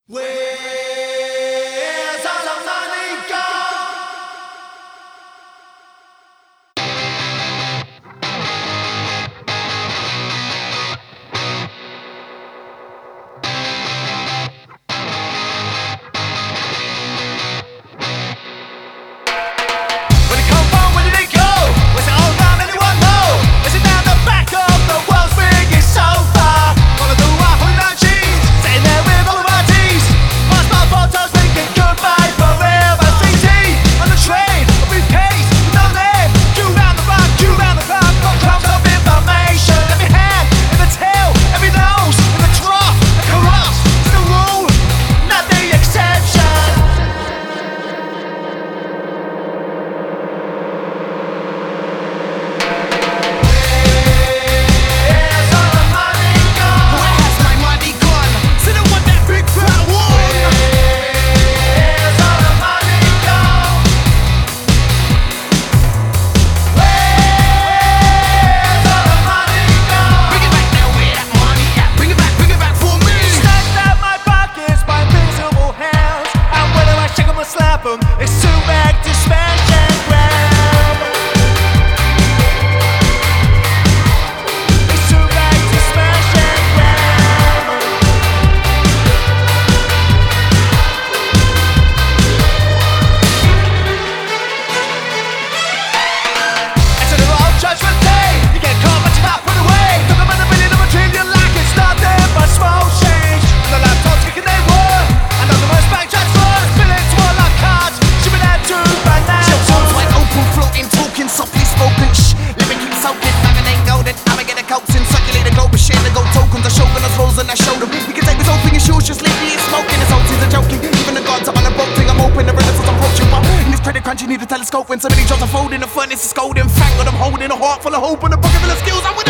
Where's all the money gone? Where'd it come from? Where did it go? Was it all around? Anyone know? Is it down the back of the world's biggest sofa? Gonna do our hood jeans, sitting there with all of our tees. Passport photos, thinking goodbye forever. CT on the train, a briefcase, no name. Queue round the block, queue round the clock. Got crumbs of information. Every hand in the tail, every nose in the trough. The corrupt is the rule, not the exception. Where's all the money gone? Where has my money gone? So the one that big fat won. Where's all the money gone? Where's all the money gone? Bring it back now, where that money at? Bring it back for me. Stacked out my pockets by invisible hands, and whether I shake 'em or slap 'em, it's too back to smash and grab. It's too back to smash and grab. It's an old judgment day. You get caught, but you're not put away. Took 'em in a million of a trillion like it's nothing but small change. And the laptops kicking they were. I know the most bank transfers. Billing to all our cards. Shipping that to Chill zones bananas. wide open, floating, talking, softly spoken. Shh, let me keep soaking. Nothing ain't golden. I'ma get a coats and circulate the globe, share the gold tokens. I show them those rolls and I show them. You can take his whole thing and shoes, just leave me smoking. His whole team's a joking. Even the gods up on a boat thing. I'm open, the renaissance approaching. But in this credit crunch, you need a telescope. When so many jobs are folding, the furnace is golden. Fang on them holding a heart full of hope and a bucket full of skills. I'm with